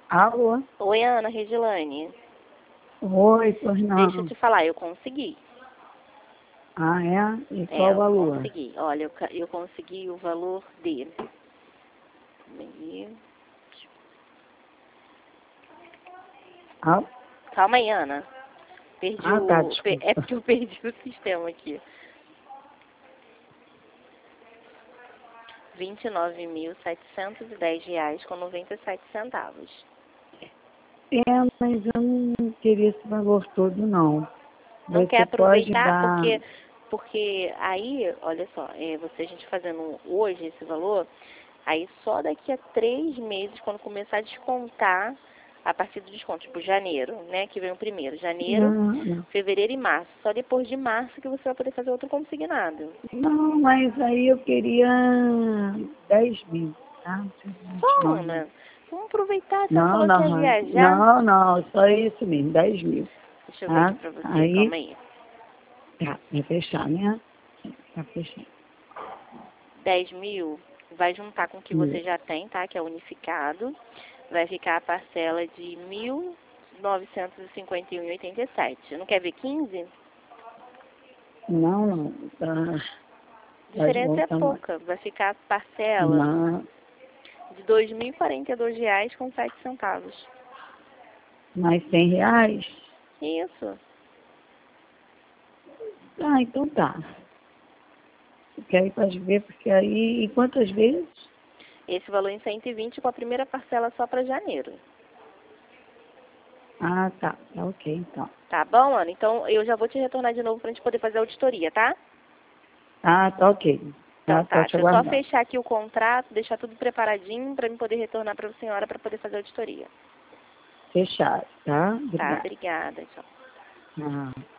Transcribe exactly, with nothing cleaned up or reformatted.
Alô? Oi, Ana Regilane. Oi, pois não. Deixa eu te falar, eu consegui. Ah, é? E É, qual o eu valor? consegui. Olha, eu, ca- eu consegui o valor dele. Ah, Calma aí, Ana. Perdi ah tá, o. pe- É desculpa. porque eu perdi o sistema aqui. vinte e nove mil setecentos e dez reais com noventa e sete centavos. É, mas eu não queria esse valor todo, não. Não Você quer pode aproveitar dar... porque porque aí, olha só, é, você a gente fazendo hoje esse valor, aí só daqui a três meses, quando começar a descontar, a partir do desconto, tipo janeiro, né, que vem o primeiro, janeiro, Não, não. fevereiro e março. Só depois de março que você vai poder fazer outro consignado. Não, mas aí eu queria dez mil, tá? Não sei se vinte e Só, nove mil. Ana, vamos aproveitar, você não Não, falou que ia não, viajar? não, não, só isso mesmo, dez mil, Deixa eu ver aqui tá? pra você, Aí, calma aí. tá, vai fechar, né? Tá fechando. dez mil, vai juntar com o que você já tem, tá? Que é unificado. Vai ficar a parcela de mil novecentos e cinquenta e um vírgula oitenta e sete. Não quer ver quinze? Não, não, tá, A tá de bom diferença é tamanho. pouca. Vai ficar a parcela Não, de dois mil e quarenta e dois reais com sete centavos. mais cem reais? Isso. Ah, então tá. Porque aí pode ver, porque aí, e quantas vezes? Esse valor em cento e vinte com a primeira parcela só para janeiro. Ah, tá, tá ok, então. Tá bom, Ana? Então eu já vou te retornar de novo pra gente poder fazer a auditoria, tá? Ah, tá ok. Então Tá, tá, pode deixa eu só aguardar. fechar aqui o contrato, deixar tudo preparadinho para mim poder retornar para a senhora para poder fazer a auditoria. Fechado, tá? Tá, Obrigada. obrigada. Tchau. Ah.